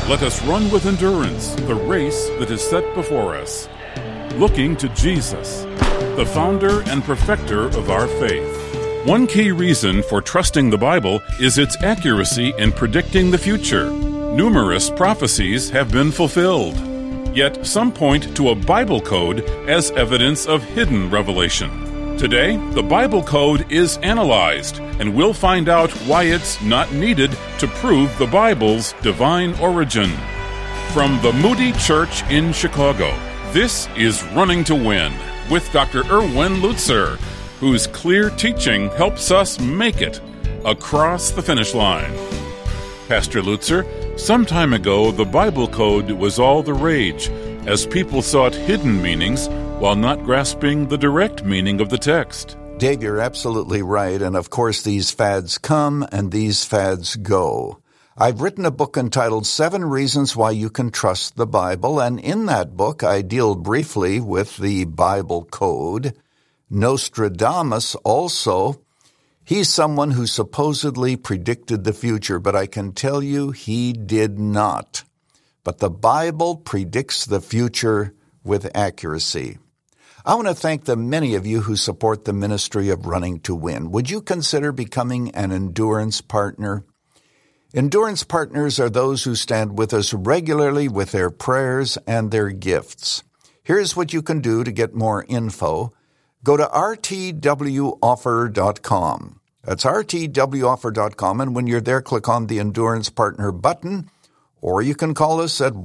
Let us run with endurance the race that is set before us, looking to Jesus, the founder and perfecter of our faith. One key reason for trusting the Bible is its accuracy in predicting the future. Numerous prophecies have been fulfilled, yet some point to a Bible code as evidence of hidden revelation. Today, the Bible code is analyzed, and we'll find out why it's not needed to prove the Bible's divine origin. From the Moody Church in Chicago, this is Running to Win with Dr. Erwin Lutzer, whose clear teaching helps us make it across the finish line. Pastor Lutzer, some time ago, the Bible code was all the rage as people sought hidden meanings while not grasping the direct meaning of the text. Dave, you're absolutely right. And of course, these fads come and these fads go. I've written a book entitled 7 Reasons Why You Can Trust the Bible. And in that book, I deal briefly with the Bible code. Nostradamus also, he's someone who supposedly predicted the future, but I can tell you he did not. But the Bible predicts the future with accuracy. I want to thank the many of you who support the ministry of Running to Win. Would you consider becoming an endurance partner? Endurance partners are those who stand with us regularly with their prayers and their gifts. Here's what you can do to get more info. Go to rtwoffer.com. That's rtwoffer.com, and when you're there, click on the Endurance Partner button, or you can call us at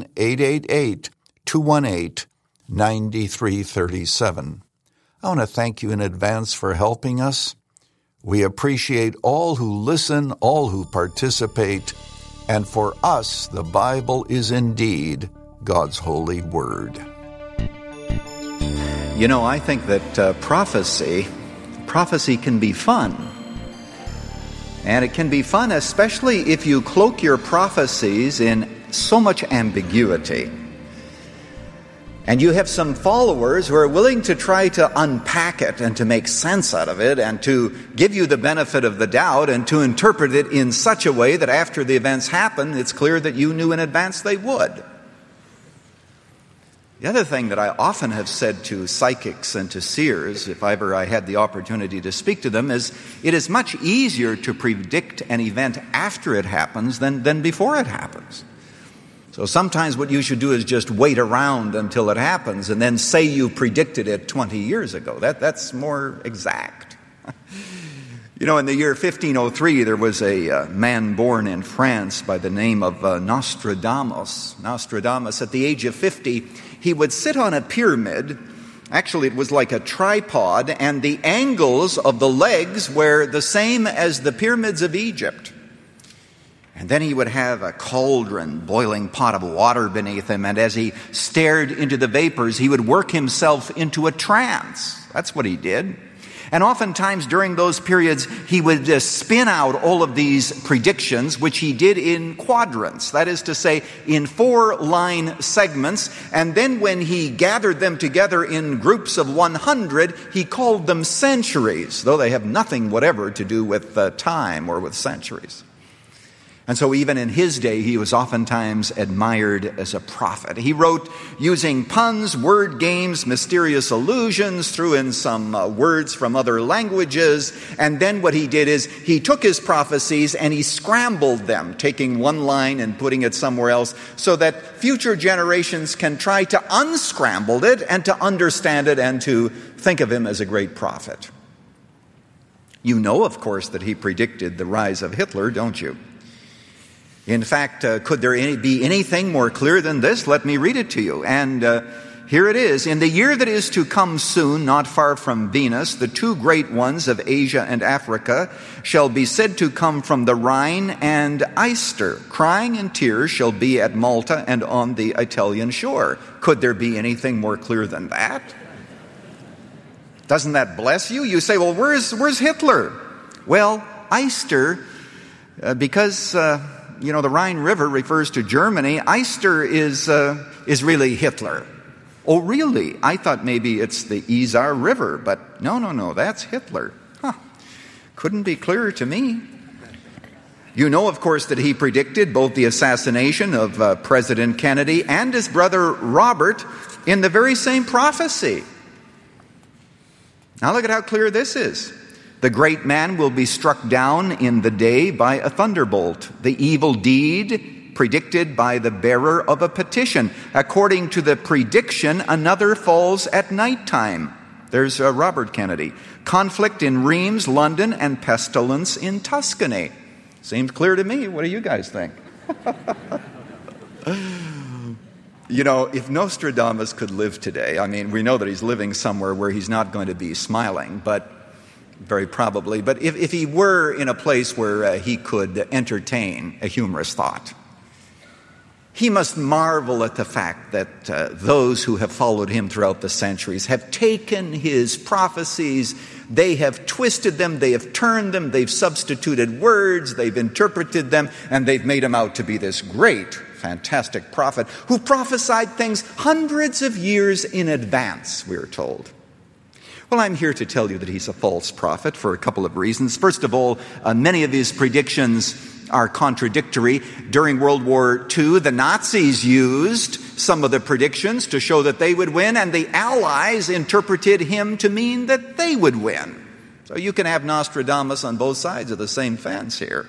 1-888-218-9337. I want to thank you in advance for helping us. We appreciate all who listen, all who participate, and for us, the Bible is indeed God's holy word. You know, I think that prophecy can be fun. And it can be fun, especially if you cloak your prophecies in so much ambiguity. And you have some followers who are willing to try to unpack it and to make sense out of it and to give you the benefit of the doubt and to interpret it in such a way that after the events happen, it's clear that you knew in advance they would. The other thing that I often have said to psychics and to seers, if ever I had the opportunity to speak to them, is it is much easier to predict an event after it happens than before it happens. So sometimes what you should do is just wait around until it happens and then say you predicted it 20 years ago. That's more exact. You know, in the year 1503, there was a man born in France by the name of Nostradamus. Nostradamus, at the age of 50, he would sit on a pyramid. Actually, it was like a tripod, and the angles of the legs were the same as the pyramids of Egypt. And then he would have a cauldron, boiling pot of water beneath him, and as he stared into the vapors, he would work himself into a trance. That's what he did. And oftentimes during those periods, he would spin out all of these predictions, which he did in quadrants, that is to say, in 4-line segments. And then when he gathered them together in groups of 100, he called them centuries, though they have nothing whatever to do with time or with centuries. And so even in his day, he was oftentimes admired as a prophet. He wrote using puns, word games, mysterious allusions, threw in some words from other languages. And then what he did is he took his prophecies and he scrambled them, taking one line and putting it somewhere else, so that future generations can try to unscramble it and to understand it and to think of him as a great prophet. You know, of course, that he predicted the rise of Hitler, don't you? In fact, could there be anything more clear than this? Let me read it to you. And here it is. In the year that is to come soon, not far from Venus, the 2 great ones of Asia and Africa shall be said to come from the Rhine and Eyster. Crying and tears shall be at Malta and on the Italian shore. Could there be anything more clear than that? Doesn't that bless you? You say, well, where's Hitler? Well, Eyster, because the Rhine River refers to Germany. Eyster is really Hitler. Oh, really? I thought maybe it's the Isar River, but no, that's Hitler. Couldn't be clearer to me. You know, of course, that he predicted both the assassination of President Kennedy and his brother Robert in the very same prophecy. Now look at how clear this is. The great man will be struck down in the day by a thunderbolt. The evil deed predicted by the bearer of a petition. According to the prediction, another falls at nighttime. There's Robert Kennedy. Conflict in Reims, London, and pestilence in Tuscany. Seems clear to me. What do you guys think? You know, if Nostradamus could live today, I mean, we know that he's living somewhere where he's not going to be smiling, but very probably. But if he were in a place where he could entertain a humorous thought, he must marvel at the fact that those who have followed him throughout the centuries have taken his prophecies, they have twisted them, they have turned them, they've substituted words, they've interpreted them, and they've made him out to be this great, fantastic prophet who prophesied things hundreds of years in advance, we're told. Well, I'm here to tell you that he's a false prophet for a couple of reasons. First of all, many of his predictions are contradictory. During World War II, the Nazis used some of the predictions to show that they would win, and the Allies interpreted him to mean that they would win. So you can have Nostradamus on both sides of the same fence here.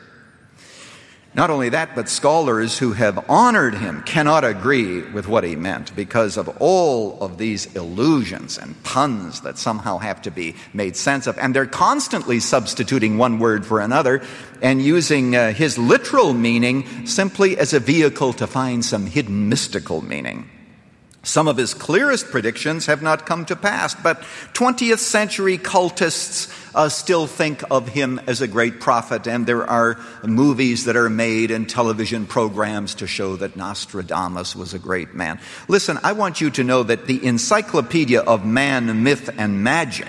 Not only that, but scholars who have honored him cannot agree with what he meant because of all of these illusions and puns that somehow have to be made sense of. And they're constantly substituting one word for another and using his literal meaning simply as a vehicle to find some hidden mystical meaning. Some of his clearest predictions have not come to pass, but 20th century cultists still think of him as a great prophet, and there are movies that are made and television programs to show that Nostradamus was a great man. Listen, I want you to know that the Encyclopedia of Man, Myth, and Magic,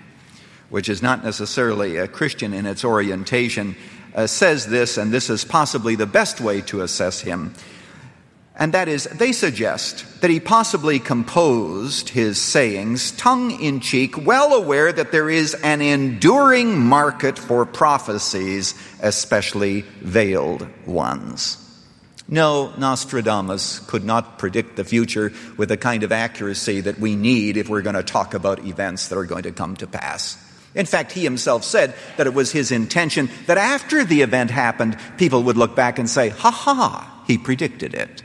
which is not necessarily a Christian in its orientation, says this, and this is possibly the best way to assess him. And that is, they suggest that he possibly composed his sayings tongue-in-cheek, well aware that there is an enduring market for prophecies, especially veiled ones. No, Nostradamus could not predict the future with the kind of accuracy that we need if we're going to talk about events that are going to come to pass. In fact, he himself said that it was his intention that after the event happened, people would look back and say, "Ha, he predicted it."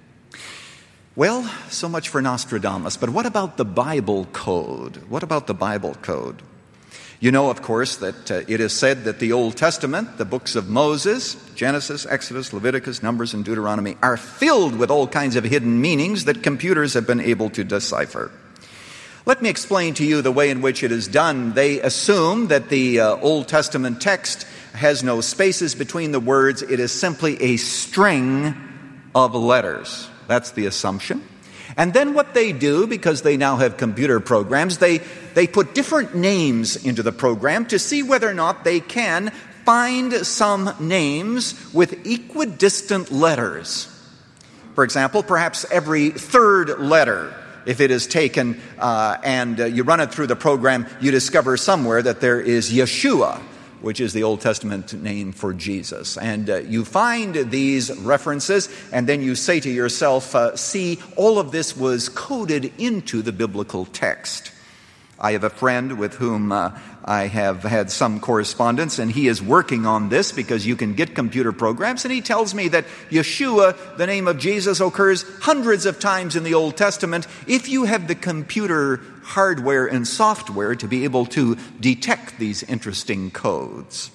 Well, so much for Nostradamus. But what about the Bible code? What about the Bible code? You know, of course, that it is said that the Old Testament, the books of Moses, Genesis, Exodus, Leviticus, Numbers, and Deuteronomy, are filled with all kinds of hidden meanings that computers have been able to decipher. Let me explain to you the way in which it is done. They assume that the Old Testament text has no spaces between the words. It is simply a string of letters. That's the assumption. And then what they do, because they now have computer programs, they put different names into the program to see whether or not they can find some names with equidistant letters. For example, perhaps every third letter, if it is taken and you run it through the program, you discover somewhere that there is Yeshua, which is the Old Testament name for Jesus. And you find these references, and then you say to yourself, see, all of this was coded into the biblical text. I have a friend with whom I have had some correspondence, and he is working on this because you can get computer programs, and he tells me that Yeshua, the name of Jesus, occurs hundreds of times in the Old Testament if you have the computer hardware and software to be able to detect these interesting codes.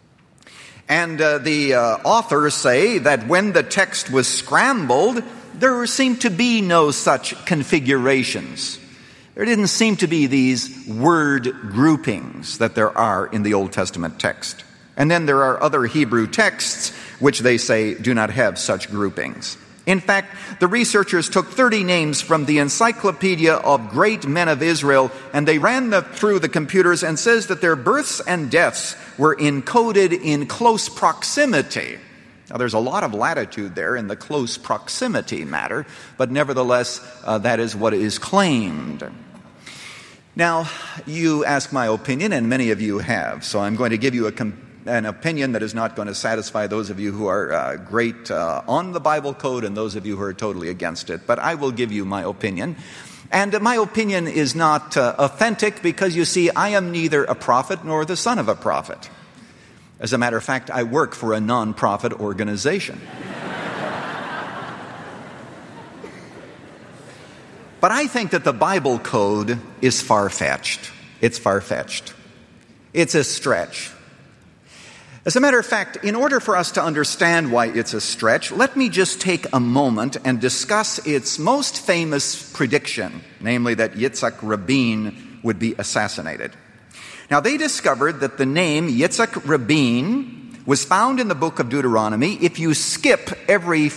And the authors say that when the text was scrambled, there seemed to be no such configurations. There didn't seem to be these word groupings that there are in the Old Testament text. And then there are other Hebrew texts which they say do not have such groupings. In fact, the researchers took 30 names from the Encyclopedia of Great Men of Israel, and they ran them through the computers and says that their births and deaths were encoded in close proximity. Now, there's a lot of latitude there in the close proximity matter, but nevertheless, that is what is claimed. Now, you ask my opinion, and many of you have, so I'm going to give you an opinion that is not going to satisfy those of you who are great on the Bible code and those of you who are totally against it. But I will give you my opinion. And my opinion is not authentic because, you see, I am neither a prophet nor the son of a prophet. As a matter of fact, I work for a non-profit organization. But I think that the Bible code is far-fetched. It's far-fetched. It's a stretch. As a matter of fact, in order for us to understand why it's a stretch, let me just take a moment and discuss its most famous prediction, namely that Yitzhak Rabin would be assassinated. Now, they discovered that the name Yitzhak Rabin was found in the book of Deuteronomy if you skip every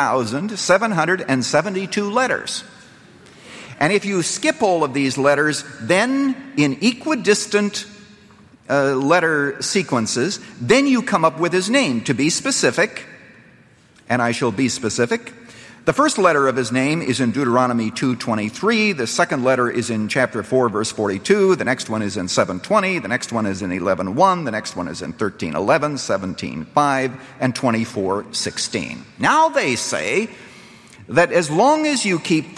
4,772 letters. And if you skip all of these letters, then in equidistant letter sequences, then you come up with his name. To be specific, and I shall be specific, the first letter of his name is in Deuteronomy 2:23. The second letter is in chapter 4, verse 42. The next one is in 7:20. The next one is in 11:1. The next one is in 13:11, 17:5, and 24:16. Now they say that as long as you keep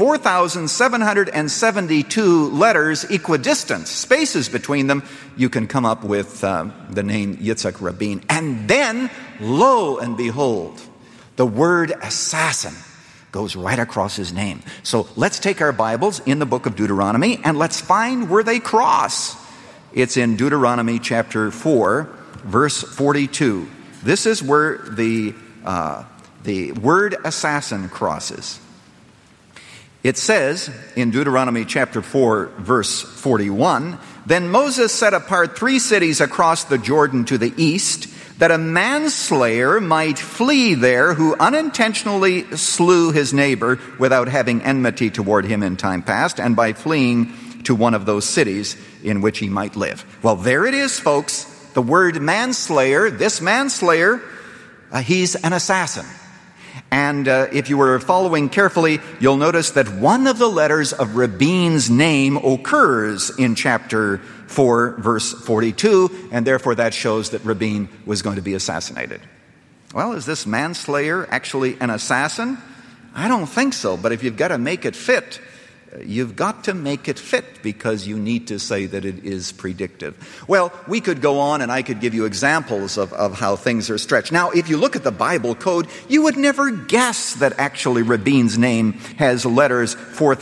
4,772 letters equidistant, spaces between them, you can come up with the name Yitzhak Rabin. And then, lo and behold, the word assassin goes right across his name. So let's take our Bibles in the book of Deuteronomy and let's find where they cross. It's in Deuteronomy chapter 4, verse 42. This is where the word assassin crosses. It says in Deuteronomy chapter 4, verse 41, "Then Moses set apart 3 cities across the Jordan to the east, that a manslayer might flee there who unintentionally slew his neighbor without having enmity toward him in time past, and by fleeing to one of those cities in which he might live." Well, there it is, folks. The word manslayer, this manslayer, he's an assassin. And if you were following carefully, you'll notice that one of the letters of Rabin's name occurs in chapter 4, verse 42, and therefore that shows that Rabin was going to be assassinated. Well, is this manslayer actually an assassin? I don't think so, but if you've got to make it fit, you've got to make it fit because you need to say that it is predictive. Well, we could go on and I could give you examples of how things are stretched. Now, if you look at the Bible code, you would never guess that actually Rabin's name has letters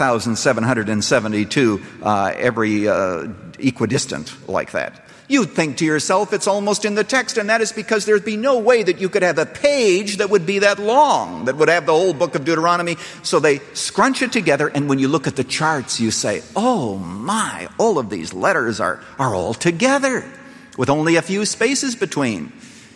4,772 every equidistant like that. You'd think to yourself it's almost in the text, and that is because there'd be no way that you could have a page that would be that long, that would have the whole book of Deuteronomy. So they scrunch it together, and when you look at the charts, you say, oh my, all of these letters are all together, with only a few spaces between.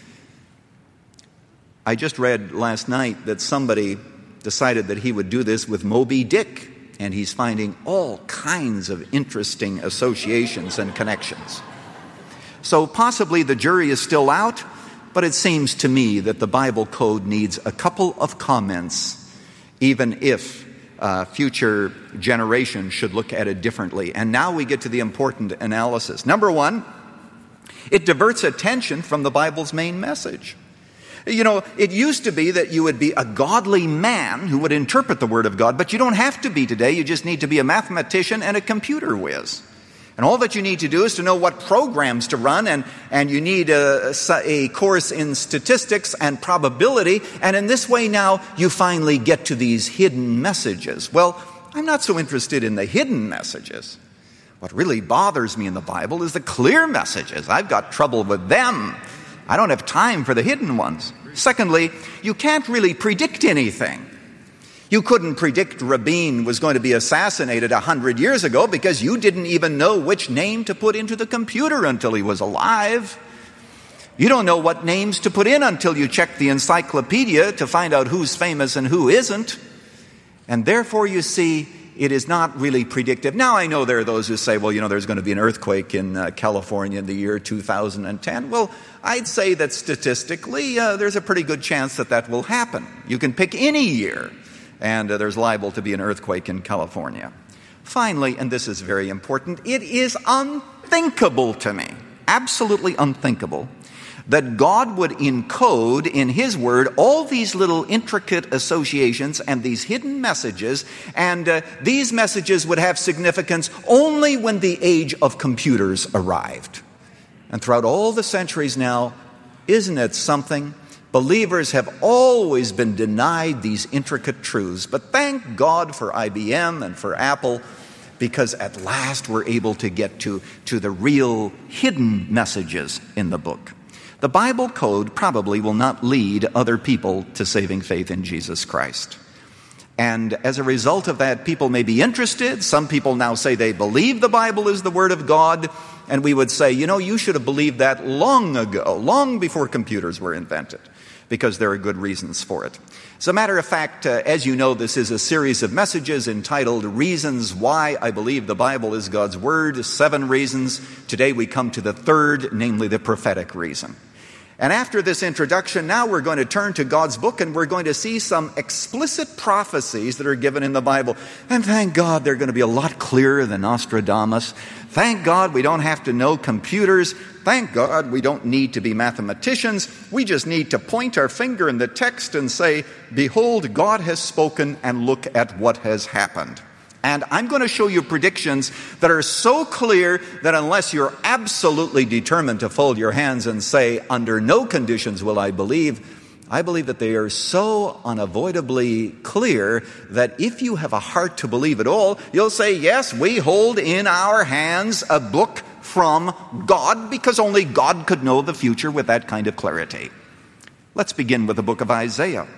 I just read last night that somebody decided that he would do this with Moby Dick, and he's finding all kinds of interesting associations and connections. So possibly the jury is still out, but it seems to me that the Bible code needs a couple of comments, even if future generations should look at it differently. And now we get to the important analysis. Number one, it diverts attention from the Bible's main message. You know, it used to be that you would be a godly man who would interpret the Word of God, but you don't have to be today. You just need to be a mathematician and a computer whiz. And all that you need to do is to know what programs to run, and you need a course in statistics and probability, and in this way now you finally get to these hidden messages. Well, I'm not so interested in the hidden messages. What really bothers me in the Bible is the clear messages. I've got trouble with them. I don't have time for the hidden ones. Secondly, you can't really predict anything. You couldn't predict Rabin was going to be assassinated 100 years ago because you didn't even know which name to put into the computer until he was alive. You don't know what names to put in until you check the encyclopedia to find out who's famous and who isn't. And therefore, you see, it is not really predictive. Now, I know there are those who say, well, you know, there's going to be an earthquake in California in the year 2010. Well, I'd say that statistically, there's a pretty good chance that that will happen. You can pick any year. And there's liable to be an earthquake in California. Finally, and this is very important, it is unthinkable to me, absolutely unthinkable, that God would encode in His Word all these little intricate associations and these hidden messages, and these messages would have significance only when the age of computers arrived. And throughout all the centuries now, isn't it something? Believers have always been denied these intricate truths, but thank God for IBM and for Apple, because at last we're able to get to the real hidden messages in the book. The Bible code probably will not lead other people to saving faith in Jesus Christ. And as a result of that, people may be interested. Some people now say they believe the Bible is the Word of God. And we would say, you should have believed that long ago, long before computers were invented, because there are good reasons for it. As a matter of fact, as you know, this is a series of messages entitled Reasons Why I Believe the Bible is God's Word, 7 reasons. Today we come to the third, namely the prophetic reason. And after this introduction, now we're going to turn to God's book, and we're going to see some explicit prophecies that are given in the Bible. And thank God they're going to be a lot clearer than Nostradamus. Thank God we don't have to know computers. Thank God we don't need to be mathematicians. We just need to point our finger in the text and say, behold, God has spoken, and look at what has happened. And I'm going to show you predictions that are so clear that unless you're absolutely determined to fold your hands and say, under no conditions will I believe that they are so unavoidably clear that if you have a heart to believe at all, you'll say, yes, we hold in our hands a book from God, because only God could know the future with that kind of clarity. Let's begin with the book of Isaiah.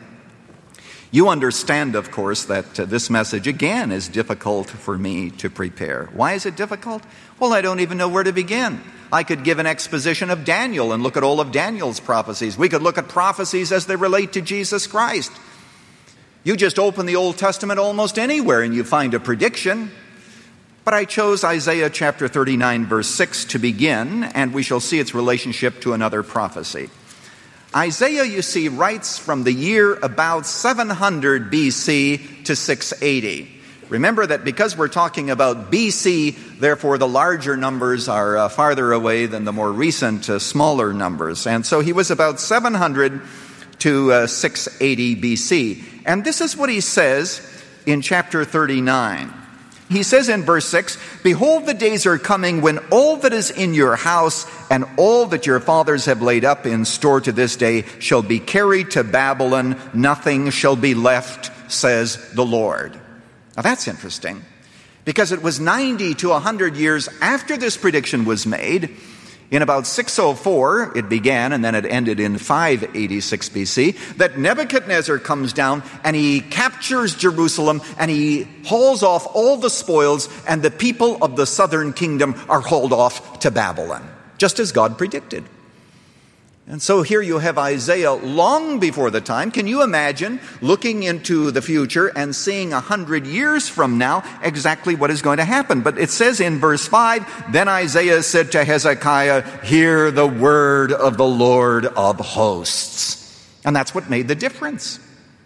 You understand, of course, that this message, again, is difficult for me to prepare. Why is it difficult? Well, I don't even know where to begin. I could give an exposition of Daniel and look at all of Daniel's prophecies. We could look at prophecies as they relate to Jesus Christ. You just open the Old Testament almost anywhere and you find a prediction. But I chose Isaiah chapter 39, verse 6 to begin, and we shall see its relationship to another prophecy. Isaiah, you see, writes from the year about 700 BC to 680. Remember that because we're talking about BC, therefore the larger numbers are farther away than the more recent, smaller numbers. And so he was about 700 to 680 BC. And this is what he says in chapter 39. He says in verse 6, behold, the days are coming when all that is in your house and all that your fathers have laid up in store to this day shall be carried to Babylon. Nothing shall be left, says the Lord. Now that's interesting, because it was 90 to 100 years after this prediction was made. In about 604, it began, and then it ended in 586 BC, that Nebuchadnezzar comes down and he captures Jerusalem and he hauls off all the spoils, and the people of the southern kingdom are hauled off to Babylon, just as God predicted. And so here you have Isaiah long before the time. Can you imagine looking into the future and seeing 100 years from now exactly what is going to happen? But it says in verse 5, then Isaiah said to Hezekiah, hear the word of the Lord of hosts. And that's what made the difference.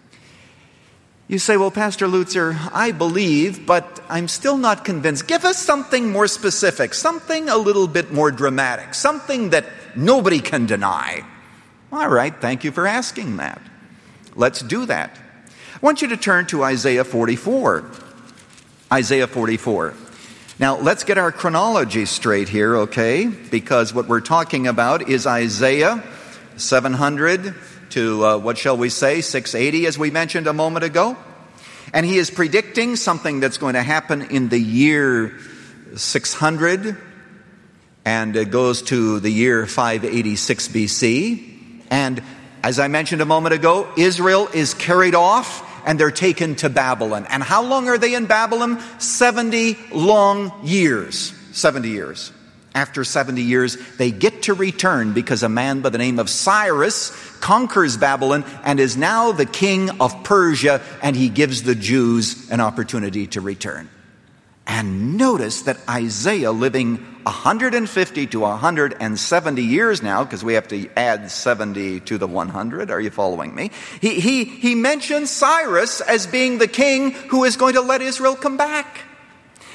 You say, well, Pastor Lutzer, I believe, but I'm still not convinced. Give us something more specific, something a little bit more dramatic, something that nobody can deny. All right, thank you for asking that. Let's do that. I want you to turn to Isaiah 44. Isaiah 44. Now, let's get our chronology straight here, okay? Because what we're talking about is Isaiah 700 to, what shall we say, 680, as we mentioned a moment ago. And he is predicting something that's going to happen in the year 600, and it goes to the year 586 BC. And as I mentioned a moment ago, Israel is carried off, and they're taken to Babylon. And how long are they in Babylon? 70 long years. 70 years. After 70 years, they get to return because a man by the name of Cyrus conquers Babylon and is now the king of Persia, and he gives the Jews an opportunity to return. And notice that Isaiah, living 150 to 170 years now, because we have to add 70 to the 100, are you following me? He mentions Cyrus as being the king who is going to let Israel come back.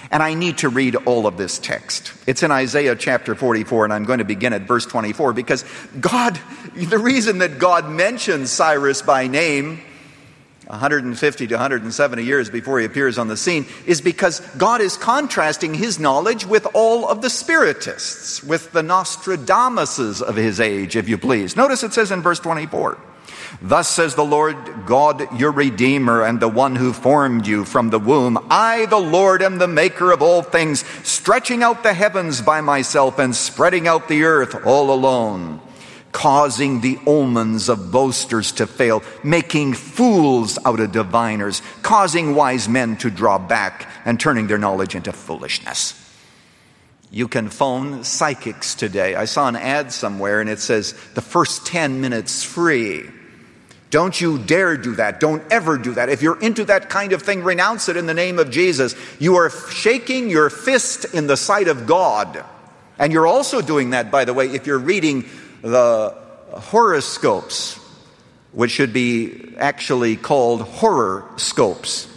And I need to read all of this text. It's in Isaiah chapter 44, and I'm going to begin at verse 24, because the reason that God mentions Cyrus by name 150 to 170 years before he appears on the scene is because God is contrasting his knowledge with all of the Spiritists, with the Nostradamuses of his age, if you please. Notice it says in verse 24, "Thus says the Lord God, your Redeemer, and the one who formed you from the womb. I, the Lord, am the maker of all things, stretching out the heavens by myself and spreading out the earth all alone, causing the omens of boasters to fail, making fools out of diviners, causing wise men to draw back and turning their knowledge into foolishness." You can phone psychics today. I saw an ad somewhere and it says the first 10 minutes free. Don't you dare do that. Don't ever do that. If you're into that kind of thing, renounce it in the name of Jesus. You are shaking your fist in the sight of God. And you're also doing that, by the way, if you're reading the horoscopes, which should be actually called horror-scopes.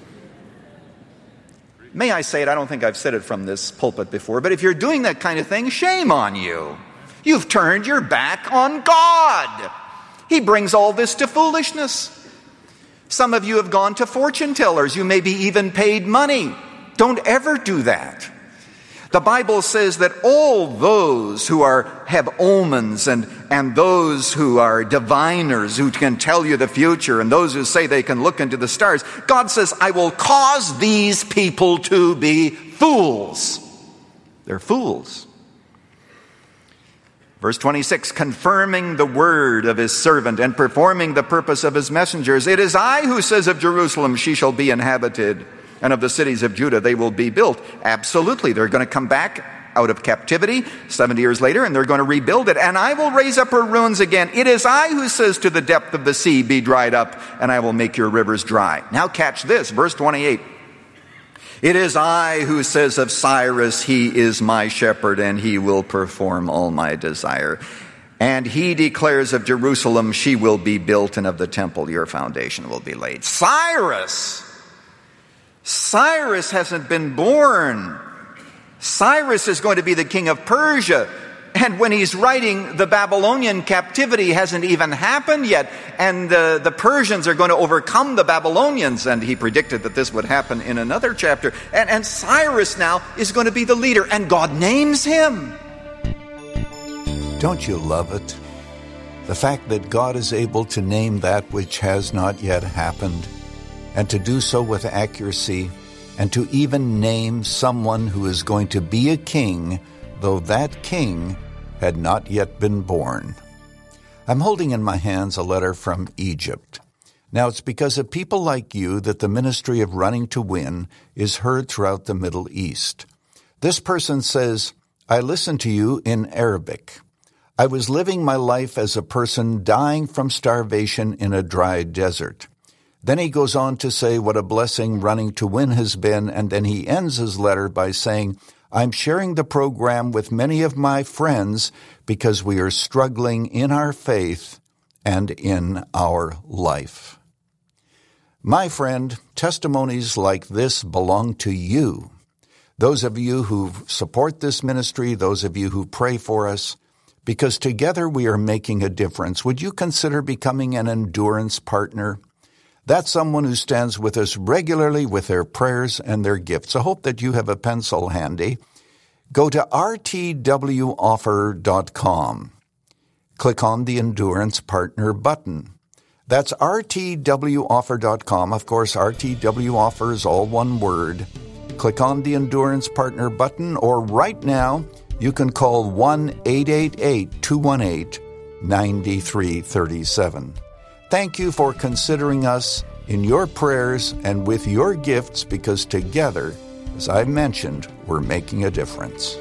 May I say it? I don't think I've said it from this pulpit before, but if you're doing that kind of thing, shame on you. You've turned your back on God. He brings all this to foolishness. Some of you have gone to fortune tellers. You maybe even paid money. Don't ever do that. The Bible says that all those who have omens and those who are diviners who can tell you the future and those who say they can look into the stars, God says, I will cause these people to be fools. They're fools. Verse 26, confirming the word of his servant and performing the purpose of his messengers. It is I who says of Jerusalem, she shall be inhabited, and of the cities of Judah, they will be built. Absolutely. They're going to come back out of captivity 70 years later, and they're going to rebuild it. And I will raise up her ruins again. It is I who says to the depth of the sea, be dried up, and I will make your rivers dry. Now catch this, verse 28. It is I who says of Cyrus, he is my shepherd, and he will perform all my desire. And he declares of Jerusalem, she will be built, and of the temple your foundation will be laid. Cyrus hasn't been born. Cyrus is going to be the king of Persia. And when he's writing, the Babylonian captivity hasn't even happened yet. And the Persians are going to overcome the Babylonians. And he predicted that this would happen in another chapter. And Cyrus now is going to be the leader. And God names him. Don't you love it? The fact that God is able to name that which has not yet happened, and to do so with accuracy, and to even name someone who is going to be a king, though that king had not yet been born. I'm holding in my hands a letter from Egypt. Now, it's because of people like you that the ministry of Running to Win is heard throughout the Middle East. This person says, I listened to you in Arabic. I was living my life as a person dying from starvation in a dry desert. Then he goes on to say what a blessing Running to Win has been, and then he ends his letter by saying, I'm sharing the program with many of my friends because we are struggling in our faith and in our life. My friend, testimonies like this belong to you. Those of you who support this ministry, those of you who pray for us, because together we are making a difference. Would you consider becoming an endurance partner? That's someone who stands with us regularly with their prayers and their gifts. I hope that you have a pencil handy. Go to rtwoffer.com. Click on the Endurance Partner button. That's rtwoffer.com. Of course, RTW Offer is all one word. Click on the Endurance Partner button, or right now, you can call 1-888-218-9337. Thank you for considering us in your prayers and with your gifts, because together, as I've mentioned, we're making a difference.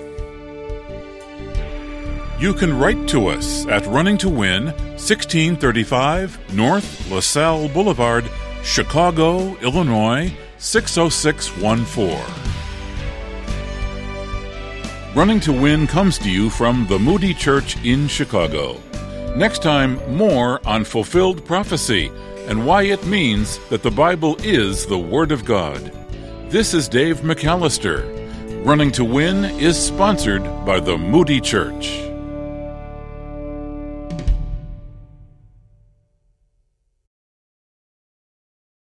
You can write to us at Running to Win, 1635 North LaSalle Boulevard, Chicago, Illinois, 60614. Running to Win comes to you from the Moody Church in Chicago. Next time, more on fulfilled prophecy and why it means that the Bible is the Word of God. This is Dave McAllister. Running to Win is sponsored by the Moody Church.